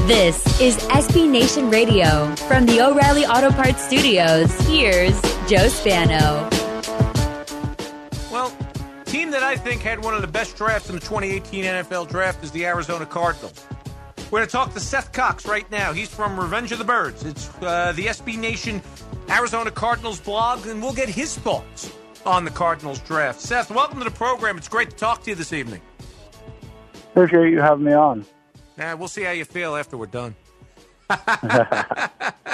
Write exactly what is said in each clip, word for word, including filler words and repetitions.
This is S B Nation Radio. From the O'Reilly Auto Parts Studios, here's Joe Spano. Well, team that I think had one of the best drafts in the twenty eighteen N F L Draft is the Arizona Cardinals. We're going to talk to Seth Cox right now. He's from Revenge of the Birds. It's uh, the S B Nation Arizona Cardinals blog, and we'll get his thoughts on the Cardinals draft. Seth, welcome to the program. It's great to talk to you this evening. Appreciate you having me on. Nah, we'll see how you feel after we're done. uh,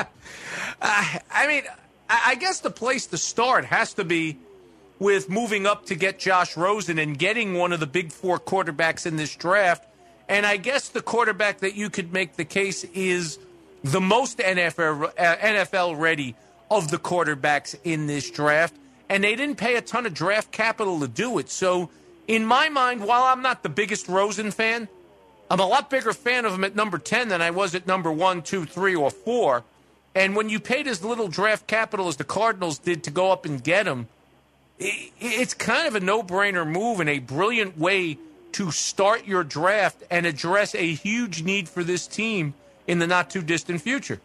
I mean, I guess the place to start has to be with moving up to get Josh Rosen and getting one of the big four quarterbacks in this draft. And I guess the quarterback that you could make the case is the most N F L ready of the quarterbacks in this draft. And they didn't pay a ton of draft capital to do it. So in my mind, while I'm not the biggest Rosen fan, I'm a lot bigger fan of him at number ten than I was at number one, two, three, or four. And when you paid as little draft capital as the Cardinals did to go up and get him, it's kind of a no-brainer move and a brilliant way to start your draft and address a huge need for this team in the not-too-distant future.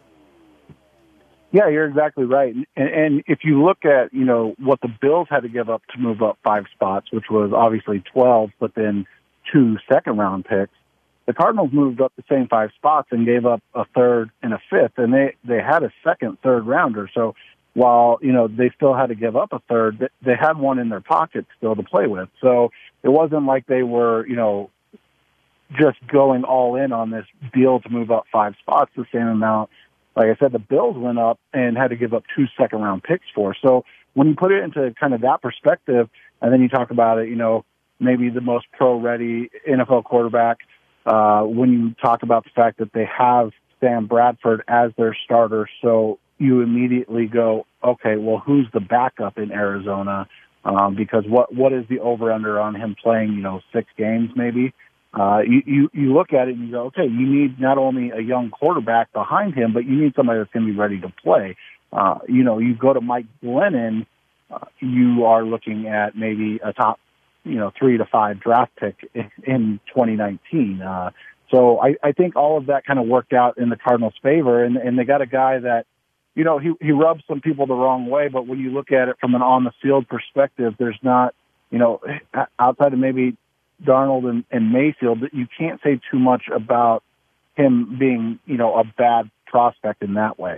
Yeah, you're exactly right. And, and if you look at, you know, what the Bills had to give up to move up five spots, which was obviously twelve, but then two second-round picks, the Cardinals moved up the same five spots and gave up a third and a fifth, and they, they had a second, third rounder. So while, you know, they still had to give up a third, they had one in their pocket still to play with. So it wasn't like they were, you know, just going all in on this deal to move up five spots, the same amount. Like I said, the Bills went up and had to give up two second-round picks for. So when you put it into kind of that perspective, and then you talk about it, you know, maybe the most pro-ready N F L quarterback, Uh, when you talk about the fact that they have Sam Bradford as their starter, so you immediately go, okay, well, who's the backup in Arizona? Um, because what what is the over-under on him playing, you know, six games maybe? Uh, you, you, you look at it and you go, okay, you need not only a young quarterback behind him, but you need somebody that's going to be ready to play. Uh, you know, you go to Mike Glennon, uh, you are looking at maybe a top you know, three to five draft pick in twenty nineteen. Uh, so I, I think all of that kind of worked out in the Cardinals' favor, and, and they got a guy that, you know, he, he rubs some people the wrong way, but when you look at it from an on-the-field perspective, there's not, you know, outside of maybe Darnold and, and Mayfield, you can't say too much about him being, you know, a bad prospect in that way.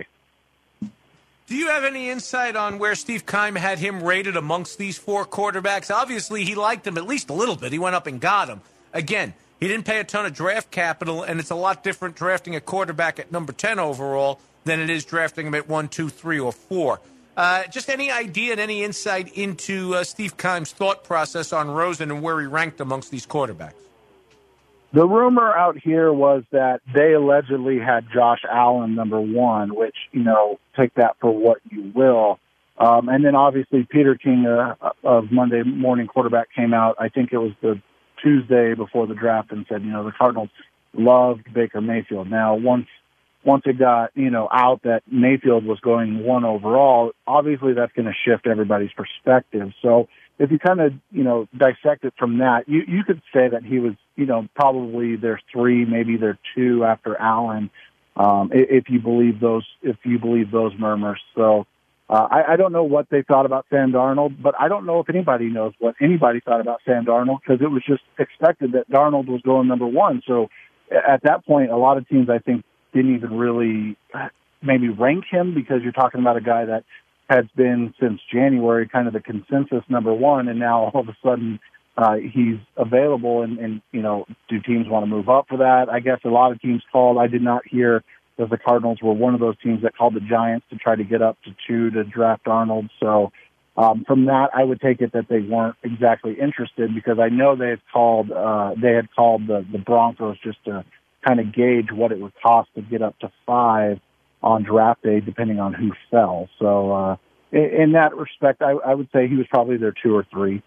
Do you have any insight on where Steve Keim had him rated amongst these four quarterbacks? Obviously, he liked him at least a little bit. He went up and got him. Again, he didn't pay a ton of draft capital, and it's a lot different drafting a quarterback at number ten overall than it is drafting him at one, two, three, or four. Uh, just any idea and any insight into uh, Steve Keim's thought process on Rosen and where he ranked amongst these quarterbacks? The rumor out here was that they allegedly had Josh Allen number one, which, you know, take that for what you will. Um, and then obviously Peter King uh, of Monday Morning Quarterback came out, I think it was the Tuesday before the draft, and said, you know, the Cardinals loved Baker Mayfield. Now, once once it got, you know, out that Mayfield was going one overall, obviously that's going to shift everybody's perspective. So if you kind of, you know, dissect it from that, you, you could say that he was, you know, probably their three, maybe their two after Allen, um, if you believe those, if you believe those murmurs. So uh, I, I don't know what they thought about Sam Darnold, but I don't know if anybody knows what anybody thought about Sam Darnold, because it was just expected that Darnold was going number one. So at that point, a lot of teams, I think, didn't even really maybe rank him, because you're talking about a guy that has been since January kind of the consensus number one, and now all of a sudden uh, he's available, and, and, you know, do teams want to move up for that? I guess a lot of teams called. I did not hear that the Cardinals were one of those teams that called the Giants to try to get up to two to draft Arnold. So um, from that, I would take it that they weren't exactly interested, because I know they had called uh, they had called the, the Broncos just to kind of gauge what it would cost to get up to five on draft day, depending on who fell. So uh, in, in that respect, I, I would say he was probably their two or three.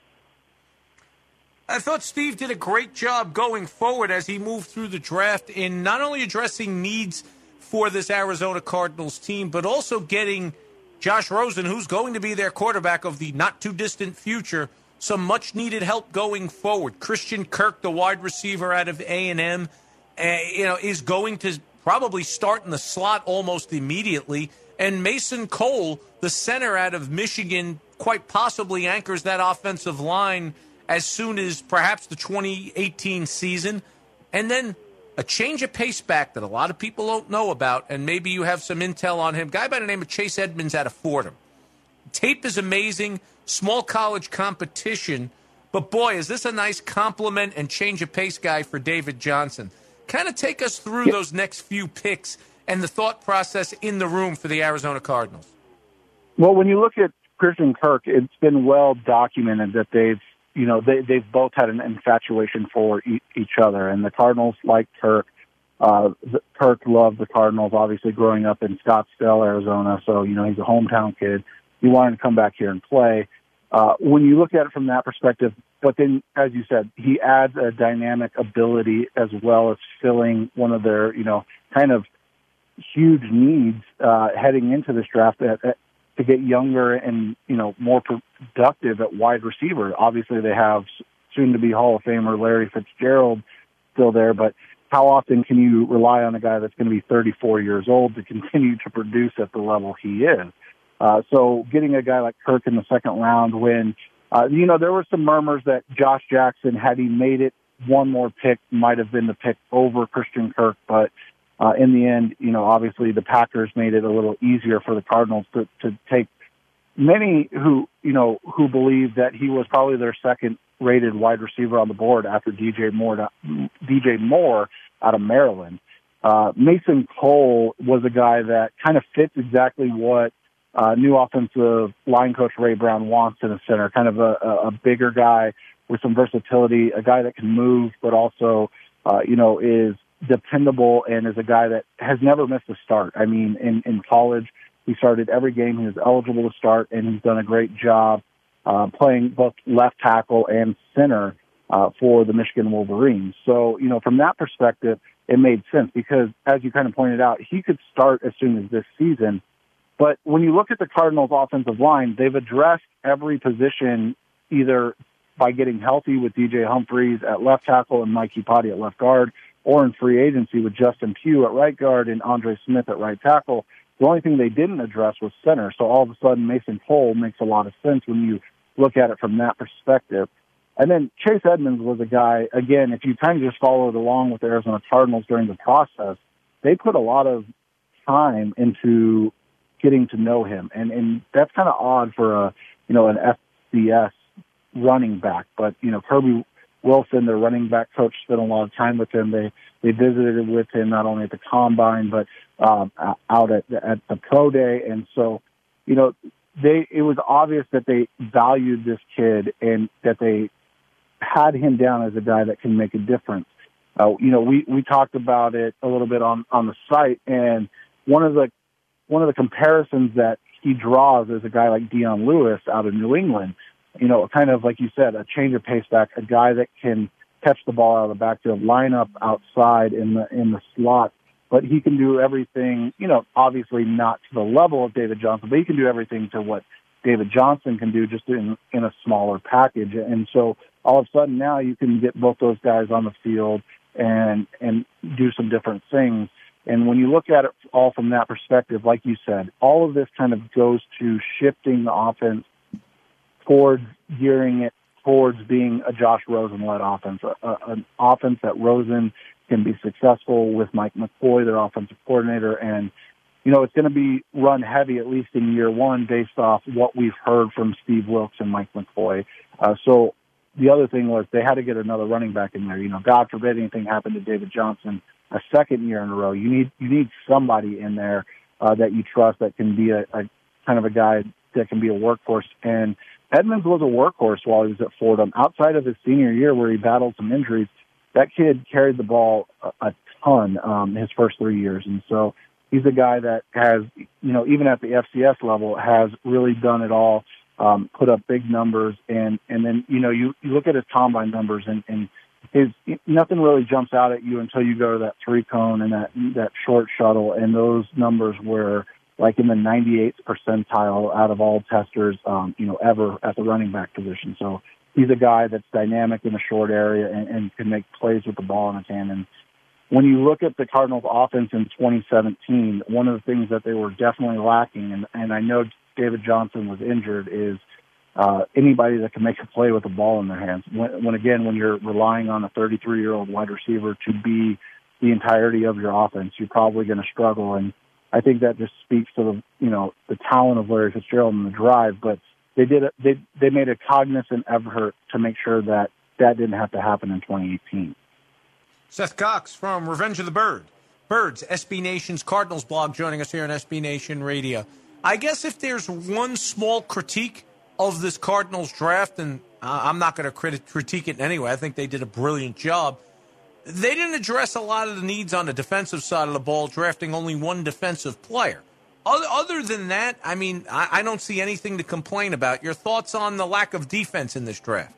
I thought Steve did a great job going forward as he moved through the draft in not only addressing needs for this Arizona Cardinals team, but also getting Josh Rosen, who's going to be their quarterback of the not-too-distant future, some much-needed help going forward. Christian Kirk, the wide receiver out of A and M, uh, you know, is going to probably start in the slot almost immediately. And Mason Cole, the center out of Michigan, quite possibly anchors that offensive line as soon as perhaps the twenty eighteen season. And then a change of pace back that a lot of people don't know about, and maybe you have some intel on him. Guy by the name of Chase Edmonds out of Fordham. Tape is amazing, small college competition, but boy, is this a nice compliment and change of pace guy for David Johnson. Kind of take us through yep. those next few picks and the thought process in the room for the Arizona Cardinals. Well, when you look at Christian Kirk, it's been well documented that they've, you know, they, they've both had an infatuation for e- each other, and the Cardinals like Kirk. Uh, the, Kirk loved the Cardinals, obviously growing up in Scottsdale, Arizona, so, you know, he's a hometown kid. He wanted to come back here and play. Uh, when you look at it from that perspective, but then, as you said, he adds a dynamic ability as well as filling one of their, you know, kind of huge needs uh, heading into this draft at, at, to get younger and, you know, more productive at wide receiver. Obviously, they have soon-to-be Hall of Famer Larry Fitzgerald still there, but how often can you rely on a guy that's going to be thirty-four years old to continue to produce at the level he is? Uh, so getting a guy like Kirk in the second round when, uh, you know, there were some murmurs that Josh Jackson, had he made it one more pick, might have been the pick over Christian Kirk. But uh, in the end, you know, obviously the Packers made it a little easier for the Cardinals to, to take many who, you know, who believe that he was probably their second rated wide receiver on the board after D J Moore, D J Moore out of Maryland. Uh, Mason Cole was a guy that kind of fits exactly what Uh, new offensive line coach Ray Brown wants in a center, kind of a, a bigger guy with some versatility, a guy that can move, but also, uh, you know, is dependable and is a guy that has never missed a start. I mean, in, in college, he started every game he was eligible to start, and he's done a great job uh, playing both left tackle and center uh, for the Michigan Wolverines. So, you know, from that perspective, it made sense because, as you kind of pointed out, he could start as soon as this season. But when you look at the Cardinals' offensive line, they've addressed every position either by getting healthy with D J Humphries at left tackle and Mike Iupati at left guard, or in free agency with Justin Pugh at right guard and Andre Smith at right tackle. The only thing they didn't address was center. So all of a sudden, Mason Cole makes a lot of sense when you look at it from that perspective. And then Chase Edmonds was a guy, again, if you kind of just followed along with the Arizona Cardinals during the process, they put a lot of time into getting to know him. And, and that's kind of odd for a, you know, an F C S running back. But, you know, Kirby Wilson, their running back coach, spent a lot of time with him. They, they visited with him not only at the combine, but um, out at, at the pro day. And so, you know, they, it was obvious that they valued this kid and that they had him down as a guy that can make a difference. Uh, you know, we, we talked about it a little bit on, on the site, and one of the One of the comparisons that he draws is a guy like Dion Lewis out of New England. You know, kind of like you said, a change of pace back, a guy that can catch the ball out of the backfield, line up outside in the in the slot, but he can do everything. You know, obviously not to the level of David Johnson, but he can do everything to what David Johnson can do, just in in a smaller package. And so all of a sudden now you can get both those guys on the field and and do some different things. And when you look at it all from that perspective, like you said, all of this kind of goes to shifting the offense towards gearing it towards being a Josh Rosen-led offense, a, a, an offense that Rosen can be successful with Mike McCoy, their offensive coordinator. And, you know, it's going to be run heavy, at least in year one, based off what we've heard from Steve Wilks and Mike McCoy. Uh, so the other thing was they had to get another running back in there. You know, God forbid anything happened to David Johnson a second year in a row. You need you need somebody in there uh, that you trust that can be a, a kind of a guy that can be a workhorse. And Edmonds was a workhorse while he was at Fordham. Outside of his senior year where he battled some injuries, that kid carried the ball a, a ton um, his first three years. And so he's a guy that has, you know, even at the F C S level, has really done it all, um, put up big numbers. And, and then, you know, you, you look at his combine numbers and, and his, nothing really jumps out at you until you go to that three cone and that, that short shuttle. And those numbers were like in the ninety-eighth percentile out of all testers, um, you know, ever at the running back position. So he's a guy that's dynamic in a short area and, and can make plays with the ball in his hand. And when you look at the Cardinals offense in twenty seventeen, one of the things that they were definitely lacking, and, and I know David Johnson was injured, is uh, anybody that can make a play with the ball in their hands. When, when again, when you're relying on a thirty-three-year-old wide receiver to be the entirety of your offense, you're probably going to struggle. And I think that just speaks to the, you know, the talent of Larry Fitzgerald in the drive. But they did a, they they made a cognizant effort to make sure that that didn't have to happen in twenty eighteen. Seth Cox from Revenge of the Bird. Birds, S B Nation's Cardinals blog, joining us here on S B Nation Radio. I guess if there's one small critique of this Cardinals draft, and I'm not going to crit- critique it anyway, I think they did a brilliant job. They didn't address a lot of the needs on the defensive side of the ball, drafting only one defensive player. Other, other than that, I mean, I, I don't see anything to complain about. Your thoughts on the lack of defense in this draft?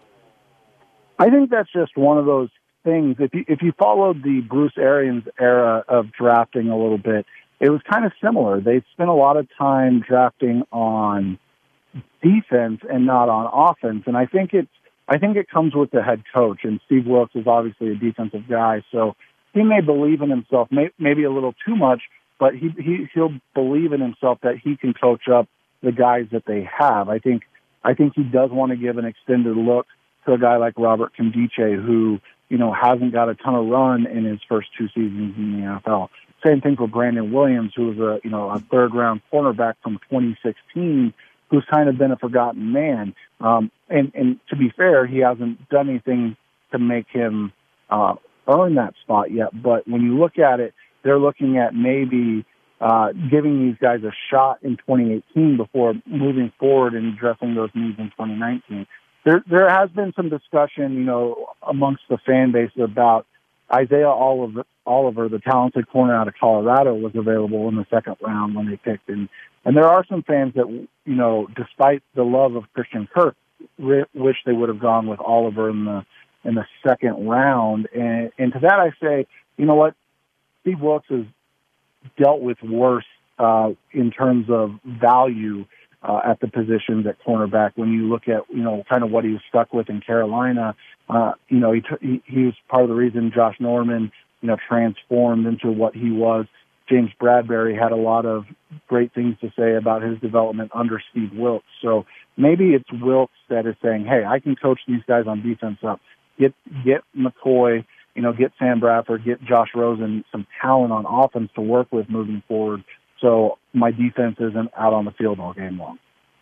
I think that's just one of those things. If you if you followed the Bruce Arians era of drafting a little bit, it was kind of similar. They spent a lot of time drafting on defense and not on offense, and I think it's I think it comes with the head coach. And Steve Wilks is obviously a defensive guy, so he may believe in himself, may, maybe a little too much, but he, he he'll believe in himself that he can coach up the guys that they have. I think I think he does want to give an extended look to a guy like Robert Nkemdiche, who, you know, hasn't got a ton of run in his first two seasons in the N F L. Same thing for Brandon Williams, who was a, you know, a third round cornerback from twenty sixteen, who's kind of been a forgotten man. Um, and, and to be fair, he hasn't done anything to make him uh, earn that spot yet. But when you look at it, they're looking at maybe uh, giving these guys a shot in twenty eighteen before moving forward and addressing those needs in twenty nineteen. There, there has been some discussion, you know, amongst the fan base about Isaiah Oliver, Oliver, the talented corner out of Colorado, was available in the second round when they picked. And, and there are some fans that, you know, despite the love of Christian Kirk, re- wish they would have gone with Oliver in the in the second round. And, and to that I say, you know what, Steve Wilks has dealt with worse uh, in terms of value Uh, at the positions at cornerback. When you look at, you know, kind of what he was stuck with in Carolina, uh, you know, he, t- he he was part of the reason Josh Norman, you know, transformed into what he was. James Bradbury had a lot of great things to say about his development under Steve Wilks. So maybe it's Wilks that is saying, hey, I can coach these guys on defense up. Get get McCoy, you know, get Sam Bradford, get Josh Rosen some talent on offense to work with moving forward, so my defense isn't out on the field all game long.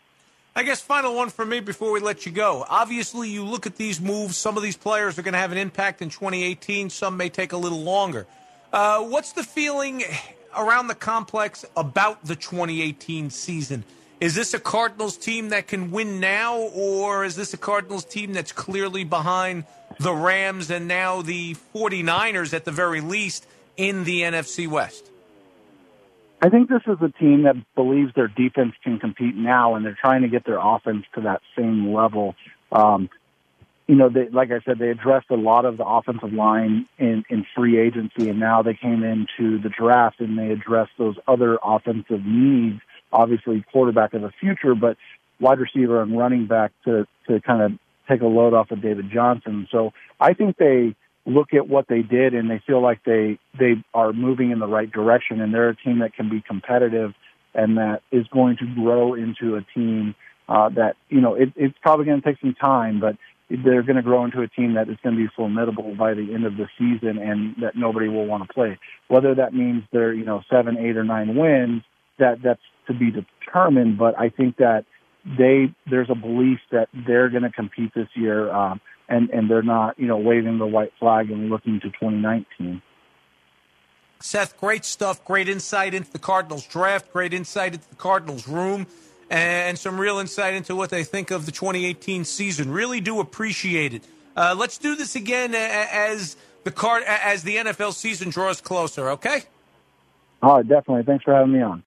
I guess final one for me before we let you go. Obviously, you look at these moves. Some of these players are going to have an impact in twenty eighteen. Some may take a little longer. Uh, what's the feeling around the complex about the twenty eighteen season? Is this a Cardinals team that can win now, or is this a Cardinals team that's clearly behind the Rams and now the forty-niners at the very least in the N F C West? I think this is a team that believes their defense can compete now, and they're trying to get their offense to that same level. Um, you know, they, like I said, they addressed a lot of the offensive line in, in free agency, and now they came into the draft and they addressed those other offensive needs. Obviously, quarterback of the future, but wide receiver and running back to, to kind of take a load off of David Johnson. So I think they look at what they did and they feel like they, they are moving in the right direction, and they're a team that can be competitive and that is going to grow into a team uh, that, you know, it, it's probably going to take some time, but they're going to grow into a team that is going to be formidable by the end of the season and that nobody will want to play. Whether that means they're, you know, seven, eight, or nine wins, that that's to be determined, but I think that they there's a belief that they're going to compete this year, um, and, and they're not, you know, waving the white flag and looking to twenty nineteen. Seth, great stuff, great insight into the Cardinals draft, great insight into the Cardinals room, and some real insight into what they think of the twenty eighteen season. Really do appreciate it. Uh, let's do this again as the card as the N F L season draws closer, okay? Oh, definitely. Thanks for having me on.